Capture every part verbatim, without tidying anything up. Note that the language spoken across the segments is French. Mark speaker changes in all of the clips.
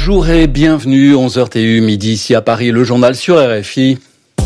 Speaker 1: Bonjour et bienvenue, onze heures T U, midi ici à Paris, le journal sur R F I.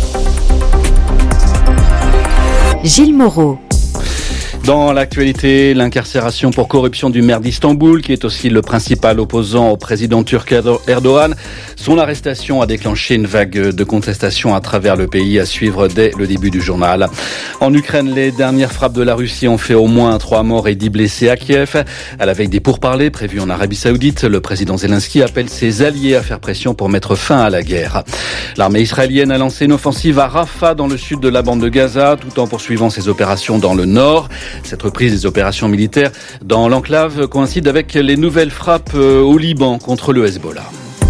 Speaker 2: Gilles Moreau.
Speaker 1: Dans l'actualité, l'incarcération pour corruption du maire d'Istanbul, qui est aussi le principal opposant au président turc Erdogan. Son arrestation a déclenché une vague de contestation à travers le pays, à suivre dès le début du journal. En Ukraine, les dernières frappes de la Russie ont fait au moins trois morts et dix blessés à Kiev. À la veille des pourparlers prévus en Arabie Saoudite, le président Zelensky appelle ses alliés à faire pression pour mettre fin à la guerre. L'armée israélienne a lancé une offensive à Rafah, dans le sud de la bande de Gaza, tout en poursuivant ses opérations dans le nord. Cette reprise des opérations militaires dans l'enclave coïncide avec les nouvelles frappes au Liban contre le Hezbollah.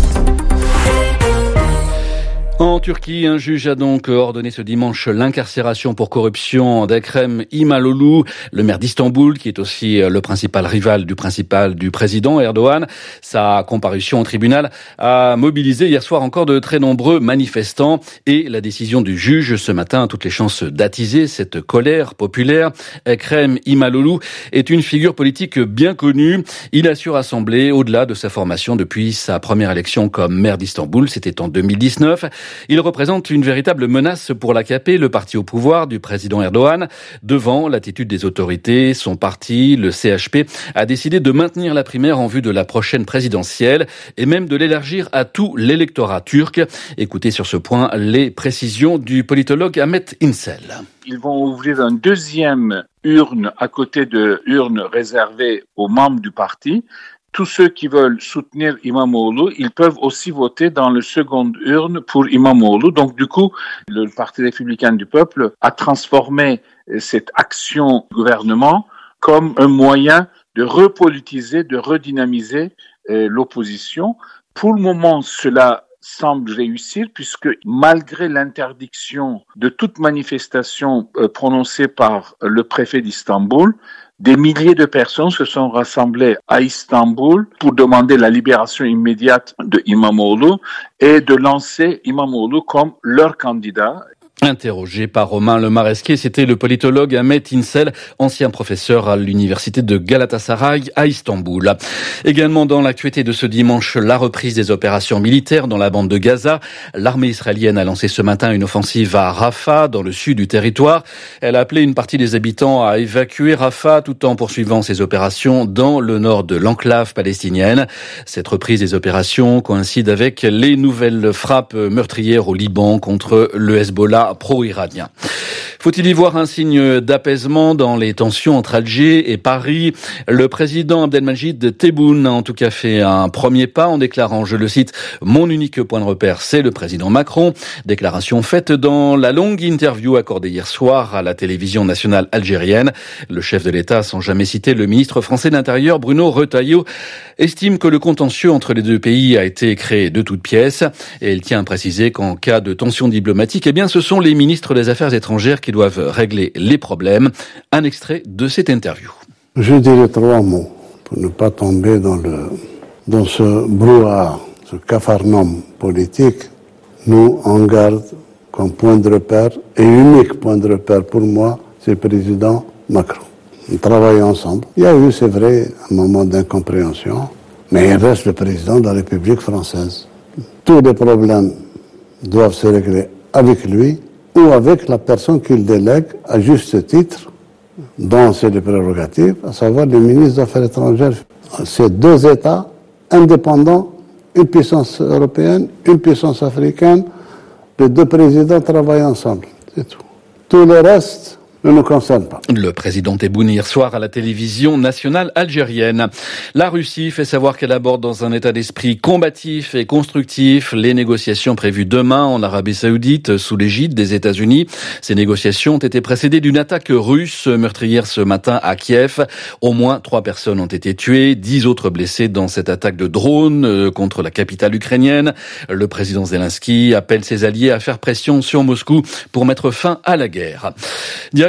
Speaker 1: En Turquie, un juge a donc ordonné ce dimanche l'incarcération pour corruption d'Ekrem İmamoğlu, le maire d'Istanbul, qui est aussi le principal rival du principal du président Erdogan. Sa comparution au tribunal a mobilisé hier soir encore de très nombreux manifestants, et la décision du juge ce matin a toutes les chances d'attiser cette colère populaire. Ekrem İmamoğlu est une figure politique bien connue. Il a su rassembler au-delà de sa formation depuis sa première élection comme maire d'Istanbul, c'était en deux mille dix-neuf. Il représente une véritable menace pour l'A K P, le parti au pouvoir du président Erdogan. Devant l'attitude des autorités, son parti, le C H P, a décidé de maintenir la primaire en vue de la prochaine présidentielle et même de l'élargir à tout l'électorat turc. Écoutez sur ce point les précisions du politologue Ahmet İnsel.
Speaker 3: Ils vont ouvrir une deuxième urne à côté de l'urne réservée aux membres du parti. Tous ceux qui veulent soutenir İmamoğlu, ils peuvent aussi voter dans la seconde urne pour İmamoğlu. Donc du coup, le Parti républicain du peuple a transformé cette action gouvernement comme un moyen de repolitiser, de redynamiser euh, l'opposition. Pour le moment, cela semble réussir, puisque malgré l'interdiction de toute manifestation euh, prononcée par le préfet d'Istanbul, des milliers de personnes se sont rassemblées à Istanbul pour demander la libération immédiate de İmamoğlu et de lancer İmamoğlu comme leur candidat.
Speaker 1: Interrogé par Romain Lemaresquier, c'était le politologue Ahmet İnsel, ancien professeur à l'université de Galatasaray à Istanbul. Également dans l'actualité de ce dimanche, la reprise des opérations militaires dans la bande de Gaza. L'armée israélienne a lancé ce matin une offensive à Rafah, dans le sud du territoire. Elle a appelé une partie des habitants à évacuer Rafah tout en poursuivant ses opérations dans le nord de l'enclave palestinienne. Cette reprise des opérations coïncide avec les nouvelles frappes meurtrières au Liban contre le Hezbollah pro-iranien. Faut-il y voir un signe d'apaisement dans les tensions entre Alger et Paris? Le président Abdelmadjid Tebboune a en tout cas fait un premier pas en déclarant, je le cite, « Mon unique point de repère, c'est le président Macron ». Déclaration faite dans la longue interview accordée hier soir à la télévision nationale algérienne. Le chef de l'État, sans jamais citer le ministre français de l'Intérieur, Bruno Retailleau, estime que le contentieux entre les deux pays a été créé de toutes pièces. Et il tient à préciser qu'en cas de tension diplomatique, eh bien, ce sont les ministres des Affaires étrangères qui doivent régler les problèmes. Un extrait de cette interview.
Speaker 4: Je dirais trois mots pour ne pas tomber dans le dans ce brouhaha, ce capharnaüm politique. Nous, on garde comme point de repère, et unique point de repère pour moi, c'est le président Macron. On travaille ensemble. Il y a eu, c'est vrai, un moment d'incompréhension, mais il reste le président de la République française. Tous les problèmes doivent se régler avec lui ou avec la personne qu'il délègue à juste titre, dont c'est les prérogatives, à savoir le ministre des Affaires étrangères. C'est deux États indépendants, une puissance européenne, une puissance africaine. Les deux présidents travaillent ensemble, c'est tout. Tout le reste ne nous concerne pas.
Speaker 1: Le président Tebboune hier soir à la télévision nationale algérienne. La Russie fait savoir qu'elle aborde dans un état d'esprit combatif et constructif les négociations prévues demain en Arabie Saoudite sous l'égide des États-Unis. Ces négociations ont été précédées d'une attaque russe meurtrière ce matin à Kiev. Au moins trois personnes ont été tuées, dix autres blessées dans cette attaque de drone contre la capitale ukrainienne. Le président Zelensky appelle ses alliés à faire pression sur Moscou pour mettre fin à la guerre. Direction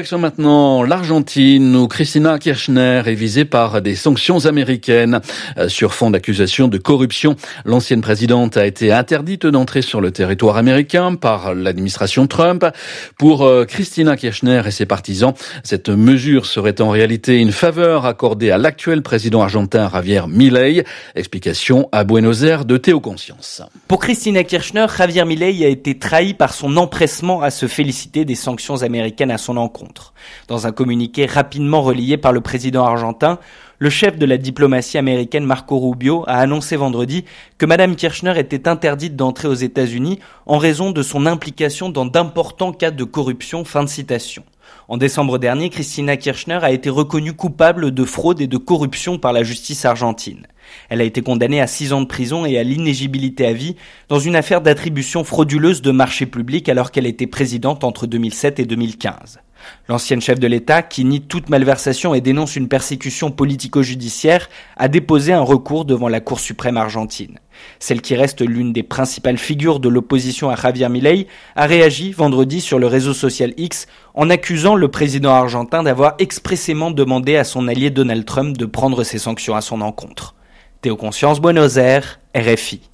Speaker 1: Direction maintenant l'Argentine où Cristina Kirchner est visée par des sanctions américaines. Sur fond d'accusation de corruption, l'ancienne présidente a été interdite d'entrer sur le territoire américain par l'administration Trump. Pour Cristina Kirchner et ses partisans, cette mesure serait en réalité une faveur accordée à l'actuel président argentin Javier Milei. Explication à Buenos Aires de Théo Conscience.
Speaker 5: Pour Cristina Kirchner, Javier Milei a été trahi par son empressement à se féliciter des sanctions américaines à son encontre. Dans un communiqué rapidement relayé par le président argentin, le chef de la diplomatie américaine Marco Rubio a annoncé vendredi que Madame Kirchner était interdite d'entrer aux États-Unis en raison de son implication dans d'importants cas de corruption. Fin de citation. En décembre dernier, Cristina Kirchner a été reconnue coupable de fraude et de corruption par la justice argentine. Elle a été condamnée à six ans de prison et à l'inéligibilité à vie dans une affaire d'attribution frauduleuse de marchés publics alors qu'elle était présidente entre deux mille sept et deux mille quinze. L'ancienne chef de l'État, qui nie toute malversation et dénonce une persécution politico-judiciaire, a déposé un recours devant la Cour suprême argentine. Celle qui reste l'une des principales figures de l'opposition à Javier Milei a réagi vendredi sur le réseau social X en accusant le président argentin d'avoir expressément demandé à son allié Donald Trump de prendre ses sanctions à son encontre. Théo Conscience, Buenos Aires, R F I.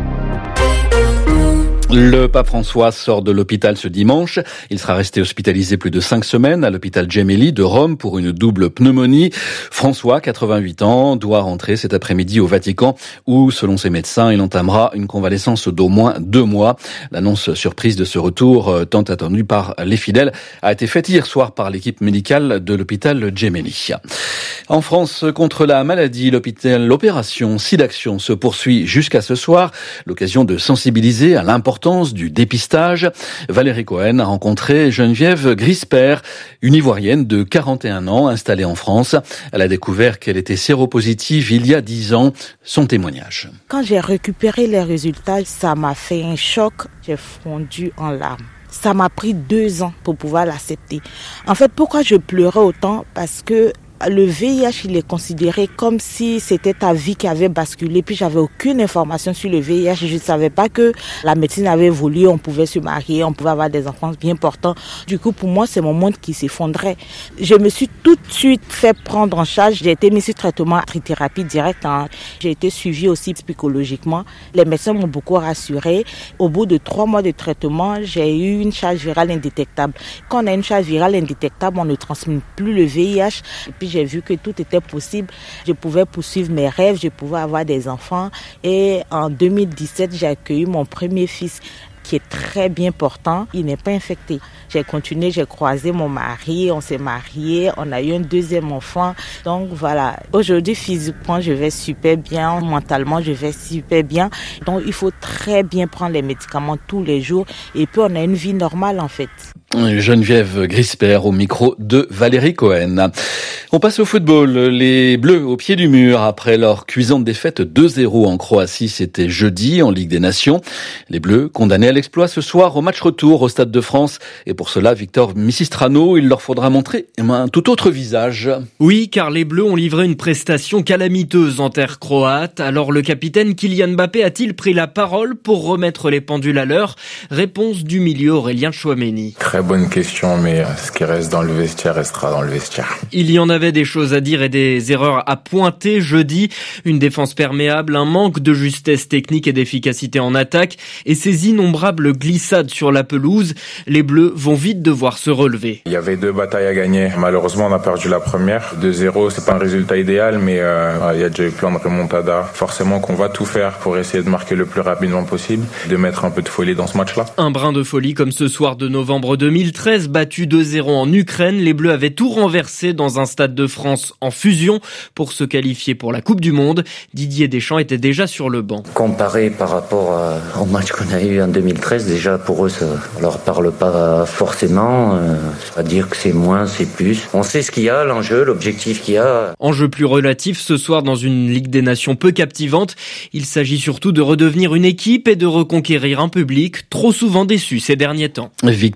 Speaker 1: Le pape François sort de l'hôpital ce dimanche. Il sera resté hospitalisé plus de cinq semaines à l'hôpital Gemelli de Rome pour une double pneumonie. François, quatre-vingt-huit ans, doit rentrer cet après-midi au Vatican où, selon ses médecins, il entamera une convalescence d'au moins deux mois. L'annonce surprise de ce retour, tant attendu par les fidèles, a été faite hier soir par l'équipe médicale de l'hôpital Gemelli. En France, contre la maladie, l'hôpital, l'opération SIDAction se poursuit jusqu'à ce soir. L'occasion de sensibiliser à l'importance du dépistage. Valérie Cohen a rencontré Geneviève Grisper, une Ivoirienne de quarante et un ans installée en France. Elle a découvert qu'elle était séropositive il y a dix ans. Son témoignage.
Speaker 6: Quand j'ai récupéré les résultats, ça m'a fait un choc. J'ai fondu en larmes. Ça m'a pris deux ans pour pouvoir l'accepter. En fait, pourquoi je pleurais autant? Parce que le V I H, il est considéré comme si c'était ta vie qui avait basculé. Puis j'avais aucune information sur le V I H. Je ne savais pas que la médecine avait évolué. On pouvait se marier, on pouvait avoir des enfants bien portants. Du coup, pour moi, c'est mon monde qui s'effondrait. Je me suis tout de suite fait prendre en charge. J'ai été mise sur traitement trithérapie directe. Hein. J'ai été suivie aussi psychologiquement. Les médecins m'ont beaucoup rassurée. Au bout de trois mois de traitement, j'ai eu une charge virale indétectable. Quand on a une charge virale indétectable, on ne transmet plus le V I H. Et puis j'ai vu que tout était possible. Je pouvais poursuivre mes rêves, je pouvais avoir des enfants. Et en deux mille dix-sept, j'ai accueilli mon premier fils qui est très bien portant. Il n'est pas infecté. J'ai continué, j'ai croisé mon mari, on s'est mariés, on a eu un deuxième enfant. Donc voilà, aujourd'hui physiquement je vais super bien, mentalement je vais super bien. Donc il faut très bien prendre les médicaments tous les jours et puis on a une vie normale en fait.
Speaker 1: Geneviève Grisper au micro de Valérie Cohen. On passe au football. Les Bleus au pied du mur après leur cuisante défaite deux zéro en Croatie, c'était jeudi en Ligue des Nations. Les Bleus condamnés à l'exploit ce soir au match retour au Stade de France. Et pour cela, Victor Missistrano, il leur faudra montrer un tout autre visage.
Speaker 7: Oui, car les Bleus ont livré une prestation calamiteuse en terre croate. Alors le capitaine Kylian Mbappé a-t-il pris la parole pour remettre les pendules à l'heure? Réponse du milieu Aurélien Tchouaméni.
Speaker 8: Très bonne question, mais ce qui reste dans le vestiaire restera dans le vestiaire.
Speaker 7: Il y en avait des choses à dire et des erreurs à pointer jeudi. Une défense perméable, un manque de justesse technique et d'efficacité en attaque et ces innombrables glissades sur la pelouse. Les Bleus vont vite devoir se relever.
Speaker 8: Il y avait deux batailles à gagner. Malheureusement, on a perdu la première. deux zéro, c'est pas un résultat idéal, mais euh, il y a déjà eu plein de remontadas. Forcément qu'on va tout faire pour essayer de marquer le plus rapidement possible, de mettre un peu de folie dans ce match-là.
Speaker 7: Un brin de folie comme ce soir de novembre deux mille treize, battu deux zéro en Ukraine. Les Bleus avaient tout renversé dans un Stade de France en fusion pour se qualifier pour la Coupe du Monde. Didier Deschamps était déjà sur le banc.
Speaker 9: Comparé par rapport à, au match qu'on a eu en deux mille treize, déjà pour eux, ça leur parle pas forcément. Euh, ça veut dire que c'est moins, c'est plus. On sait ce qu'il y a, l'enjeu, l'objectif qu'il y a.
Speaker 7: Enjeu plus relatif ce soir dans une Ligue des Nations peu captivante. Il s'agit surtout de redevenir une équipe et de reconquérir un public trop souvent déçu ces derniers temps.
Speaker 1: Victor Missi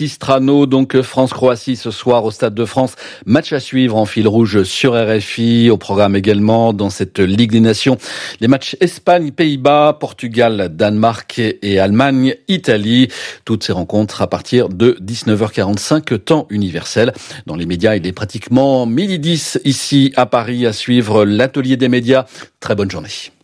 Speaker 1: Sistrano, donc France-Croatie ce soir au Stade de France. Match à suivre en fil rouge sur R F I. Au programme également dans cette Ligue des Nations, les matchs Espagne-Pays-Bas, Portugal-Danemark et Allemagne-Italie. Toutes ces rencontres à partir de dix-neuf heures quarante-cinq, temps universel. Dans les médias, il est pratiquement midi dix ici à Paris à suivre l'atelier des médias. Très bonne journée.